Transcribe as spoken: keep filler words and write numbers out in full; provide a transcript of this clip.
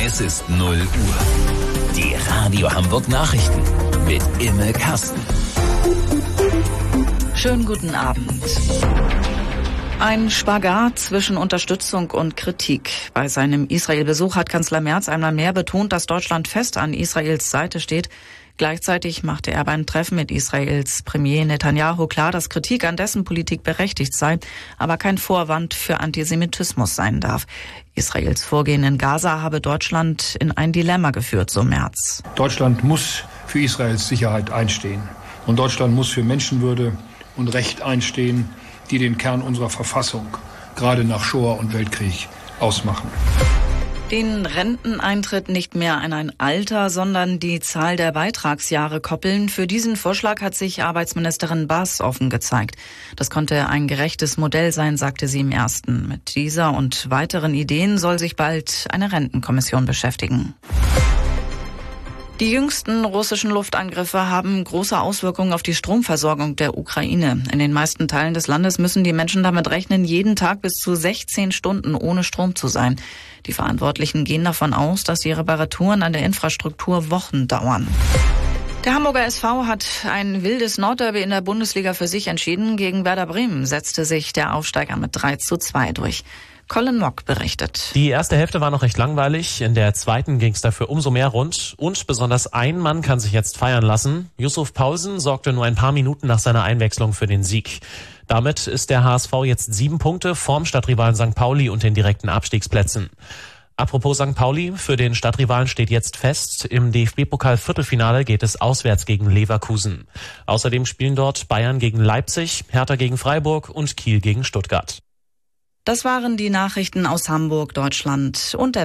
Es ist null Uhr. Die Radio Hamburg Nachrichten mit Imme Kasten. Schönen guten Abend. Ein Spagat zwischen Unterstützung und Kritik. Bei seinem Israel-Besuch hat Kanzler Merz einmal mehr betont, dass Deutschland fest an Israels Seite steht. Gleichzeitig machte er beim Treffen mit Israels Premier Netanyahu klar, dass Kritik an dessen Politik berechtigt sei, aber kein Vorwand für Antisemitismus sein darf. Israels Vorgehen in Gaza habe Deutschland in ein Dilemma geführt, so Merz. Deutschland muss für Israels Sicherheit einstehen. Und Deutschland muss für Menschenwürde und Recht einstehen, die den Kern unserer Verfassung, gerade nach Shoah und Weltkrieg, ausmachen. Den Renteneintritt nicht mehr an ein Alter, sondern die Zahl der Beitragsjahre koppeln. Für diesen Vorschlag hat sich Arbeitsministerin Baas offen gezeigt. Das konnte ein gerechtes Modell sein, sagte sie im ersten. Mit dieser und weiteren Ideen soll sich bald eine Rentenkommission beschäftigen. Die jüngsten russischen Luftangriffe haben große Auswirkungen auf die Stromversorgung der Ukraine. In den meisten Teilen des Landes müssen die Menschen damit rechnen, jeden Tag bis zu sechzehn Stunden ohne Strom zu sein. Die Verantwortlichen gehen davon aus, dass die Reparaturen an der Infrastruktur Wochen dauern. Der Hamburger S V hat ein wildes Nordderby in der Bundesliga für sich entschieden. Gegen Werder Bremen setzte sich der Aufsteiger mit drei zu zwei durch. Colin Mock berichtet. Die erste Hälfte war noch recht langweilig. In der zweiten ging es dafür umso mehr rund. Und besonders ein Mann kann sich jetzt feiern lassen. Yusuf Paulsen sorgte nur ein paar Minuten nach seiner Einwechslung für den Sieg. Damit ist der H S V jetzt sieben Punkte vorm Stadtrivalen Sankt Pauli und den direkten Abstiegsplätzen. Apropos Sankt Pauli, für den Stadtrivalen steht jetzt fest, im D F B-Pokal-Viertelfinale geht es auswärts gegen Leverkusen. Außerdem spielen dort Bayern gegen Leipzig, Hertha gegen Freiburg und Kiel gegen Stuttgart. Das waren die Nachrichten aus Hamburg, Deutschland und der